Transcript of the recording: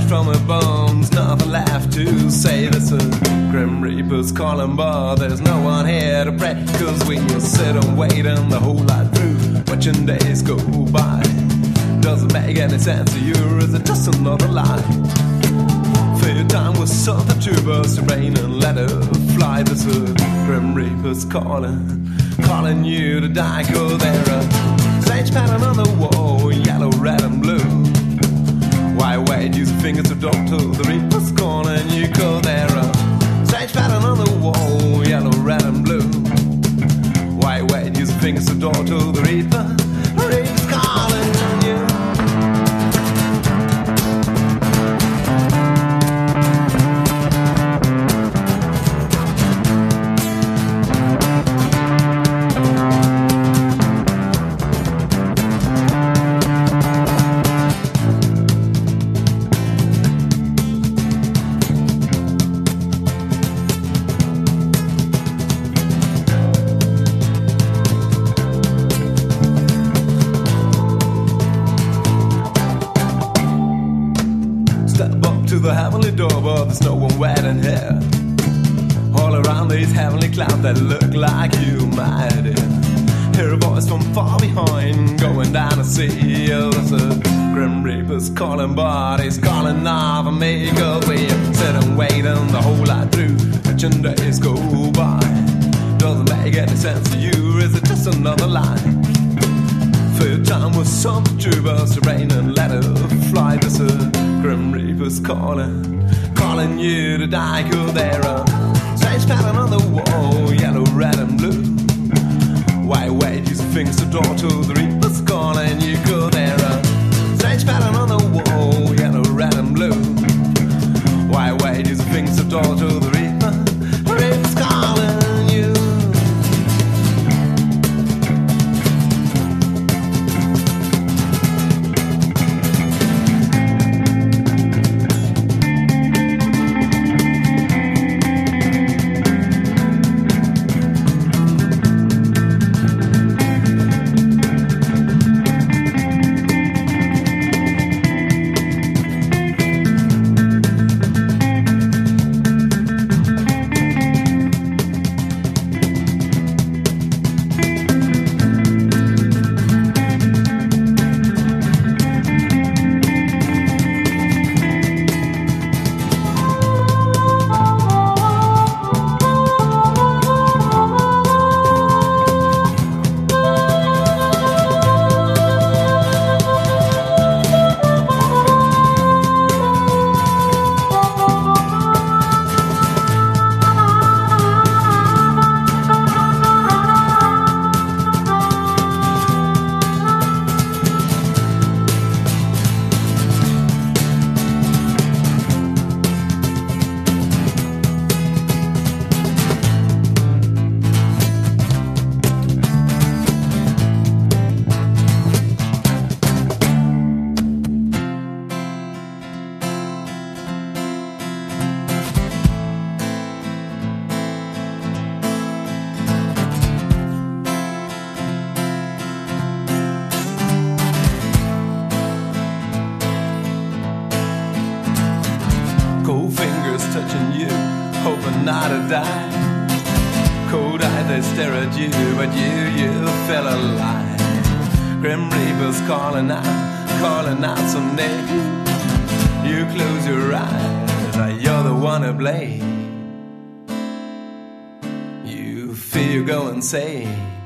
from her bones, nothing left to say. This is Grim Reaper's calling, but there's no one here to pray. Cause when you sit and wait and the whole life through, watching days go by, doesn't make any sense to you, or is it just another lie? Fill your time with something to burst the rain and let it fly. This is Grim Reaper's calling you to die. Cause there are strange pattern on the wall, yellow, red and blue. Why wait, use your fingers to talk to the Reaper's calling you. Cause there are strange pattern on the wall, yellow, red and blue. Why wait, use your fingers to talk to the Reaper. The Reaper's calling you. The heavenly door, but there's no one waiting here. All around these heavenly clouds that look like you might hear a voice from far behind going down to see. Oh, there's a Grim Reaper's calling, but he's calling off of me. Cause we sit and wait and the whole life through, watching days go by. Doesn't make any sense to you, is it just another lie? Fill your time with some true burst of rain and let it fly. This is Grim Reaper's calling you to die. Cause there are strange pattern on the wall, yellow, red and blue. Why wait, use your fingers to talk to the Reaper's calling you. Cause there are strange pattern on the wall, yellow, red and blue. Why wait, use your fingers to talk to the Reaper. The Reaper's calling you. Cold fingers touching you, hoping not to die. Cold eyes, they stare at you, but you feel alive. Grim Reaper's calling out someday. You close your eyes, you're the one to blame. You feel go insane.